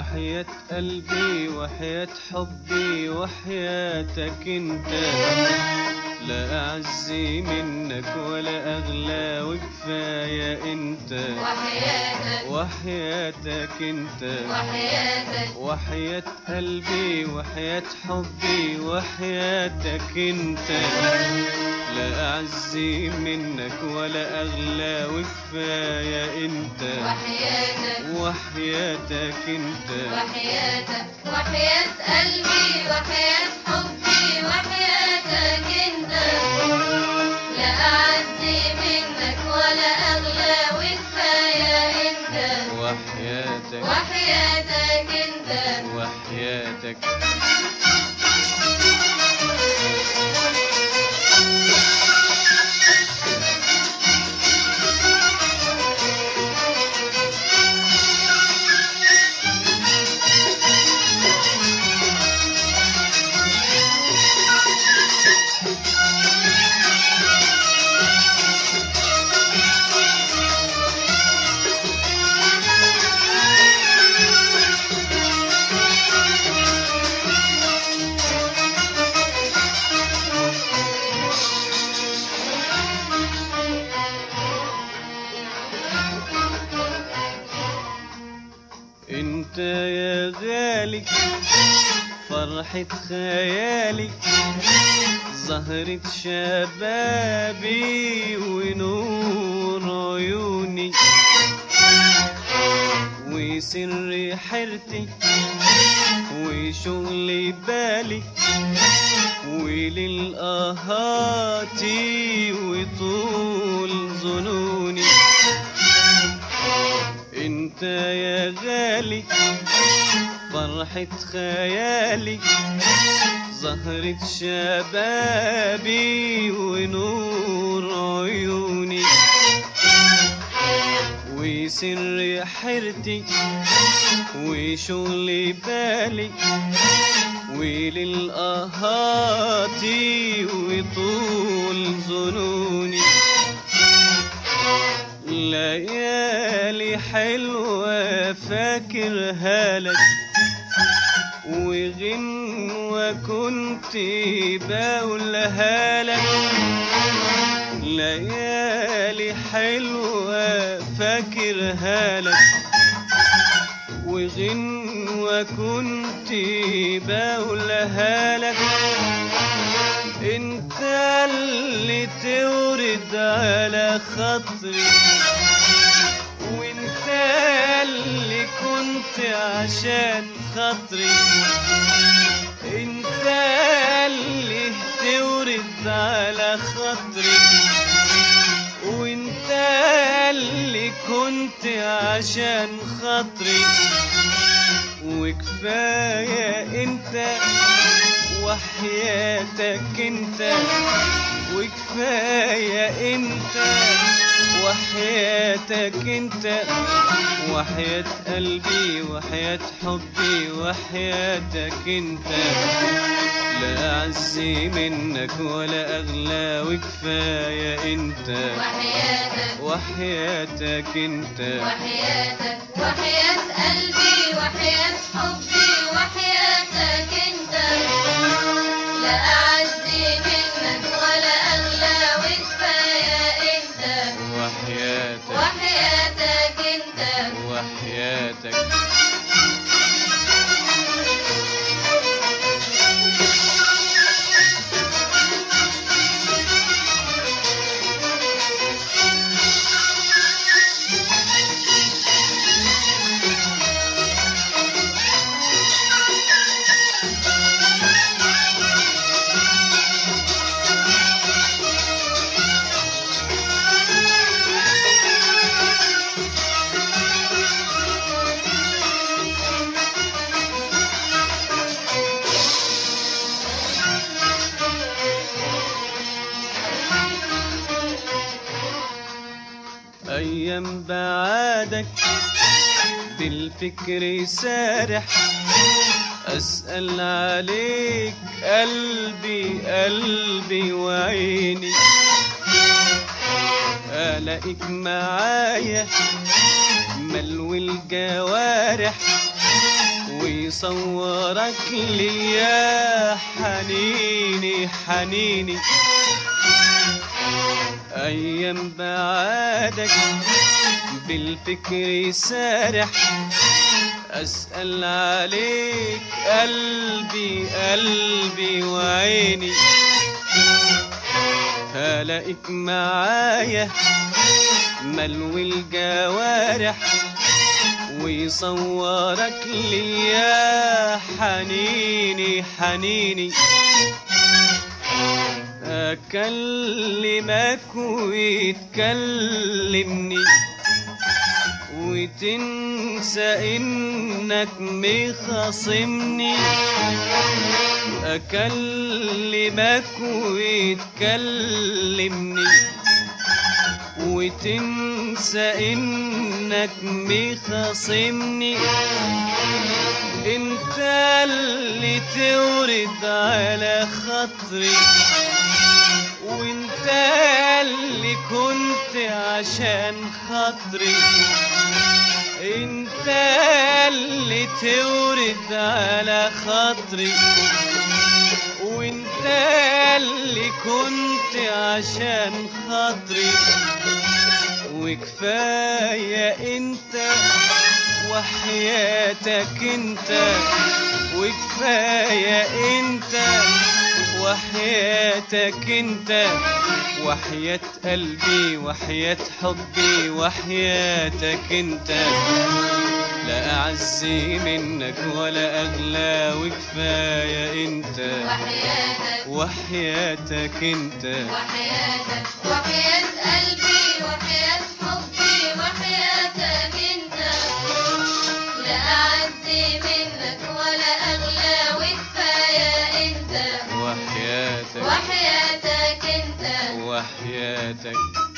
وحياة قلبي وحياة حبي وحياتك انت، لا أعز منك ولا أغلى وكفاية انت. وحياتك انت، وحياة قلبي وحياة حبي وحياتك انت، لا أعز منك ولا أغلى وكفاية انت. وحياتك انت، وحياة قلبي وحياة حبي وحياتك انت، لا أعز منك ولا أغلى وكفاية انت. وحياتك انت، وحياتك انت يا غالي فرحة خيالي، زهرة شبابي ونور عيوني، وسر حيرتي وشغل بالي وللآهات وطول ظنوني. انت يا غالي فرحة خيالي، زهرة شبابي ونور عيوني، وسر حيرتي وشغل بالي وللآهات وطول ظنوني. ليالي حلوة فاكرها لك، وغنوة كنت بقولها لك. ليالي حلوة فاكرها لك، وغنوة كنت بقولها لك. انت اللي تورد على خاطري، وانت اللي كنت عشان خاطري. انت اللي تورد على خاطري، وانت اللي كنت عشان خاطري. وكفاية انت وحياتك انت، وكفاية انت وحياتك انت. وحياة قلبي وحياة حبي وحياتك انت، لا أعز منك ولا أغلى وكفاية انت. وحياتك انت، وحياة قلبي وحياة حبي وحياتك انت، لا أعز منك ولا أغلى وكفاية انت. وحياتك انت، وحياتك أيام بعادك بالفكر سارح، أسأل عليك قلبي قلبي وعيني، ألاقيك معايا ملو الجوارح ويصورك لي يا حنيني حنيني. أيام بعادك بالفكر سارح، أسأل عليك قلبي قلبي وعيني. هلاقيك معايا ملو الجوارح، ويصورك لي يا حنيني حنيني. أكلمك وتكلمني، وتنسى إنك مخاصمني. أكلمك وتكلمني، وتنسى إنك مخاصمني. انت اللي تورد على خاطري، وانت اللي كنت عشان خاطري. انت اللي تورد على خاطري، وانت اللي كنت عشان خاطري. وكفاية انت وحياتك انت، وكفاية انت وحياتك انت. وحياة قلبي وحياة حبي وحياتك انت، لا أعز منك ولا أغلى. وكفاية انت وحياتك وحياتك انت، وحياتك وحياة قلبي وحياة حبي وحياتك انت، لا أعز منك ولا أغلى. وكفاية انت وحياتك وحياتك انت وحياتك.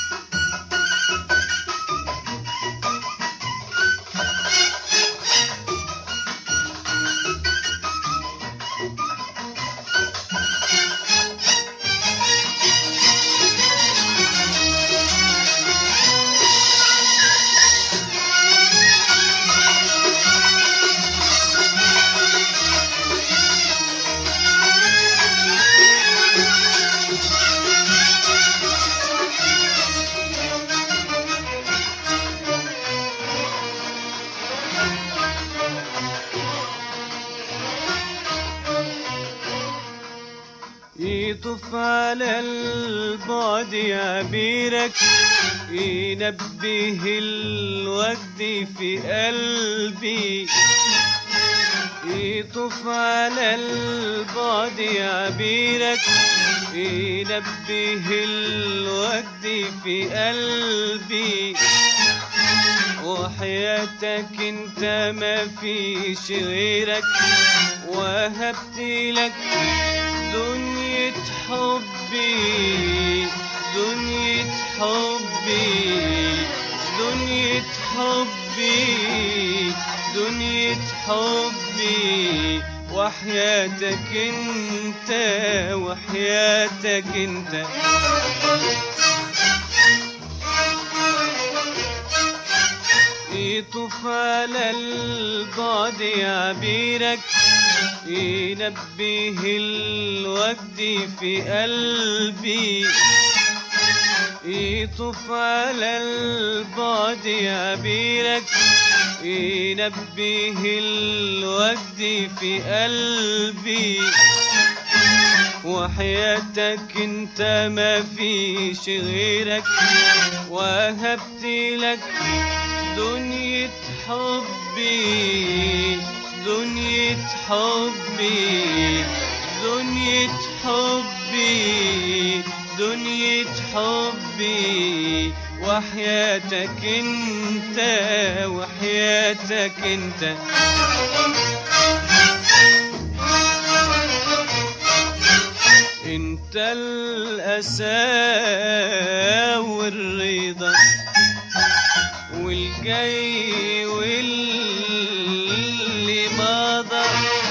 يطوف على البعد عبيرك، ينبه الوجد في قلبي. يطوف على البعد عبيرك، ينبه الوجد في قلبي. وحياتك انت ما فيش غيرك، وهبت لك دنيا حبي دنيا حبي دنيا حبي دنيا حبي. وحياتك انت وحياتك انت. يطوف على البعد عبيرك، ينبه الوجد في قلبي. يطوف على البعد عبيرك، ينبه الوجد في قلبي. وحياتك انت ما فيش غيرك، وهبت لك دنيا حبي دنيا حبي دنيا حبي دنيا حبي. وحياتك انت وحياتك انت. انت الأسى والرضا، والجاي واللي مضى.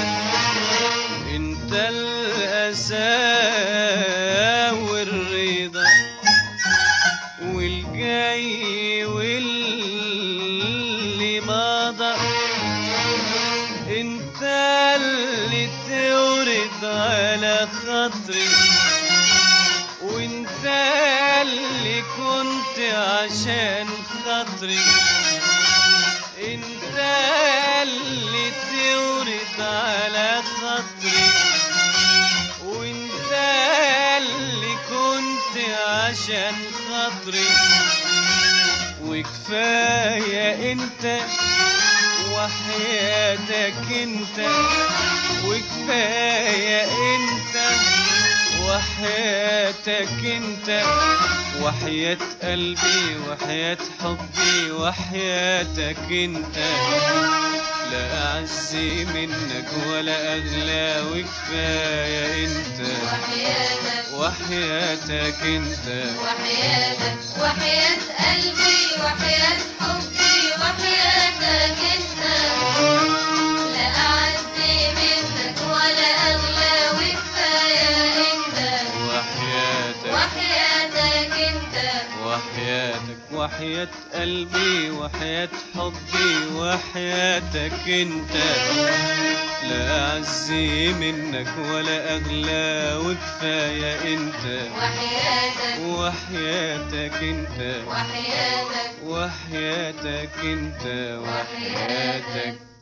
انت الأسى والرضا، والجاي واللي مضى. انت على خاطري، وانت اللي كنت عشان خاطري، انت اللي تورد على خاطري، وانت اللي كنت عشان خاطري، وكفاية انت وحياتك انت، وكفاية انت وحياتك انت، وحياة قلبي وحياة حبي وحياتك انت، لا أعز منك ولا أغلى، وكفاية انت وحياتك انت، وحياتك وحياة قلبي وحياة حبي وحياتك انت، لا أعز منك ولا أغلى، وكفاية انت وحياتك انت، وحياتك وحياة قلبي وحياة حبي وحياتك انت، لا أعز منك ولا أغلى، وكفاية انت وحياتك انت، وحياتك وحياتك انت وحياتك